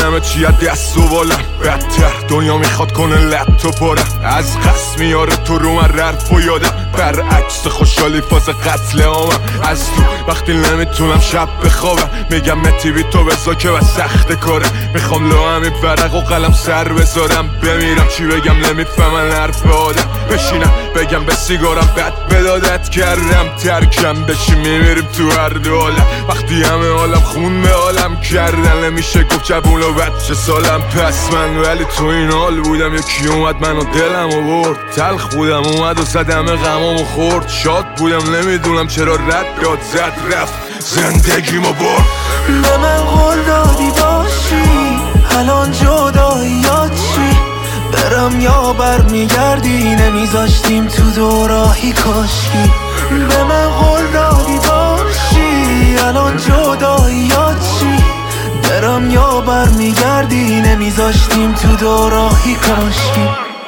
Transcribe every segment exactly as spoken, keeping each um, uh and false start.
همه چی از دست و بالم بدتر دنیا میخواد کنه لب تو پرم از قصد میاره تو رو من ررف و یادم برعکس خوشحالی فاز قتل عامم از تو وقتی نمیتونم شب بخوابم میگم متی بی تو بزا که بس سخت کاره میخوام لو همین ورق و قلم سر بذارم بمیرم چی بگم نمیفهمن حرف آدم بشینم بگم به سیگارم بد بدادت کردم ترکم بشی میمیریم تو هر دو عالم وقتی همه عالم خون به عالم کردن نمیشه گفت جوون و بچه سالم پس من ولی تو این حال بودم یکی اومد منو دلم و برد تلخ بودم اومد و زدم غمامو خورد شاد بودم نمیدونم چرا رد داد زد رفت زندگیمو برد به من قول دادی باشی الان جداییات چی برم یا برمیگردی نمیذاشتیم تو دوراهی کاشکی به من قول دادی باشی الان جداییات چی برم یا برمیگردی نمیذاشتیم تو دوراهی کاشکی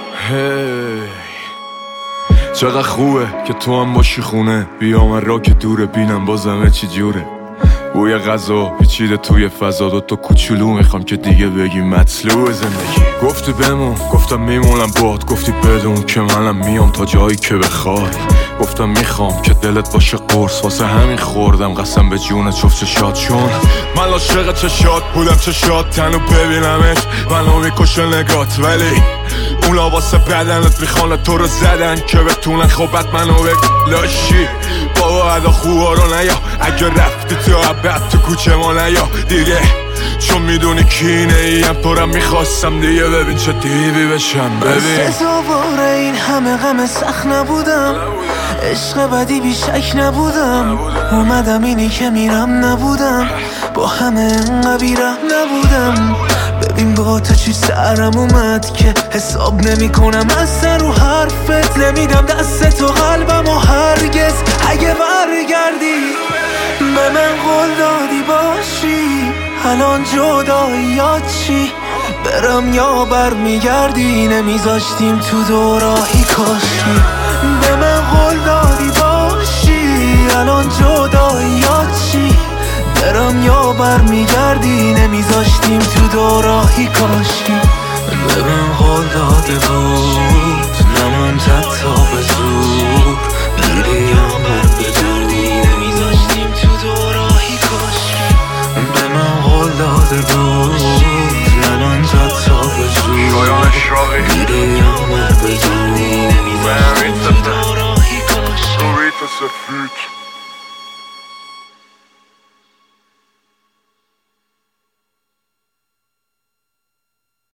هی چقدر خوبه که تو هم باشی خونه بیا من را که دوره بینم بازمه چی جوره بوی غذا پیچیده توی فضا دوتا کوچولو میخوام که دیگه بگی مطلوب زندگی گفتی بمون گفتم میمونم باد گفتی بدون که منم میام تا جایی که بخوای گفتم میخوام که دلت باشه قرص واسه همین خوردم قسم به جون چفت چشات چون من عاشق چشات بودم چشات تنو ببینمش منو میکشه نگات ولی اونا واسه بدنت میخوان تو رو زدن که بتونن خوبت منو بلاشی بابا ادا خوبا رو نیا اگه رفتی تو عبد تو کوچه ما نیا دیگه چون میدونی کینه ایم تو رو میخواستم دیگه ببین چه دیوی بشم ببین سزاوار این همه غم سخت نبودم عشق بدی بیشک نبودم اومدم اینی که میرم نبودم با همه انقدر بیرم نبودم ببین با تو چی سرم اومد که حساب نمی کنم از سر و حرفت نمیدم دست تو قلبم و هرگز اگه برگردی به من قول دادی باشی الان جداییات چی برم یا برمیگردی نمیذاشتیم تو دوراهی کاشی به من قول دادی باشی الان جداییات چی برم یا برمیگردی نمیذاشتیم تو دوراهی کاشی به من قول داده بود نمون تا به زور بری یا برمیگردی نمیذاشتیم تو دوراهی کاشی به من قول داده بود نمون تا به زور بری یا برمیگردی نمیذاشتیم تو دوراهی کاشی